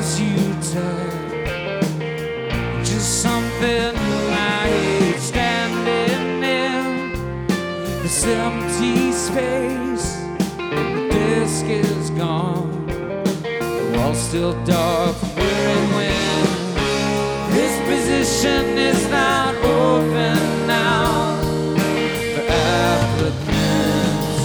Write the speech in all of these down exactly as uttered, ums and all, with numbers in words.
holds you tight. Just something I hate standing in this empty space. The disc is gone, the wall's still dark from where it went. This position is not open now for applicants.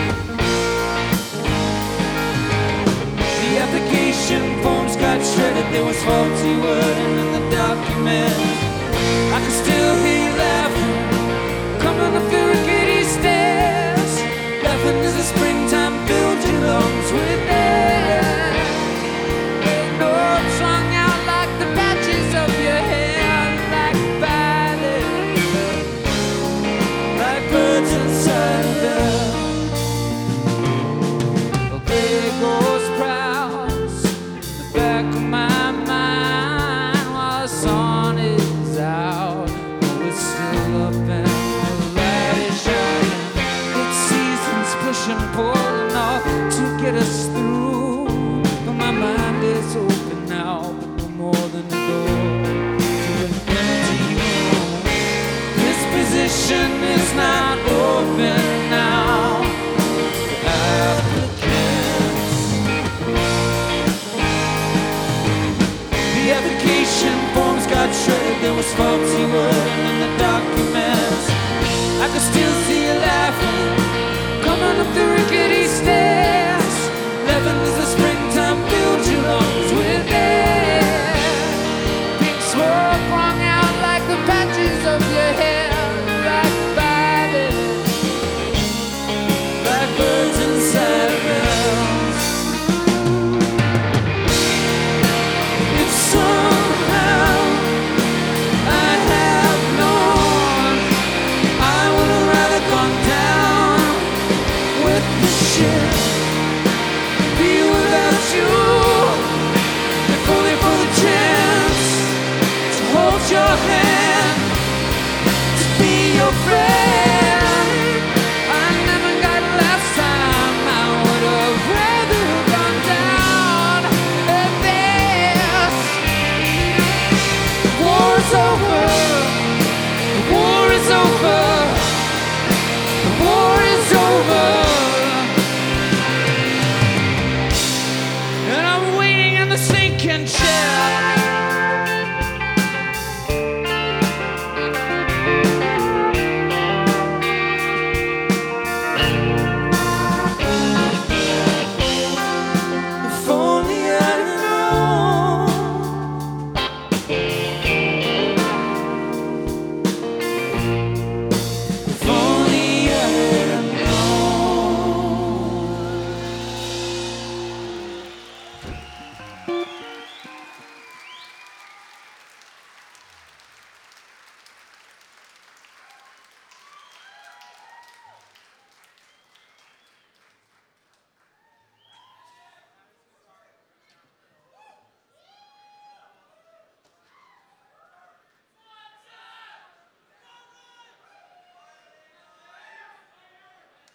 The application forms got shredded, there was faulty wording in the document. I can still hear you laughing, coming up the rickety stairs. Laughing as the springtime fills your lungs with air. Notes hung out like the patches of your hair, like violets, like birds inside a bell. Well, there goes Prowse, the back of my mind, while the sun is out. Oh, it's still up and the light is shining. It's seasons pushing, pulling off to get us through. But my mind is open now, but no more than a door to an empty room. This position is not open now for applicants. The application forms got shredded, there was faulty wording in the documents. I could still see you laughing, coming up the rickety stairs. Laughing as the springtime filled your lungs with air. Pink smoke flung out like the patches of your hair, like violets, like birds inside a bells. If somehow I have known, I would have rather gone down with the ship. Be without you, if only for the chance to hold your hand, to be your friend. I never got last time, I would have rather gone down at this. The war is over, the war is over, the war is over. And I'm waiting in the sinking chair.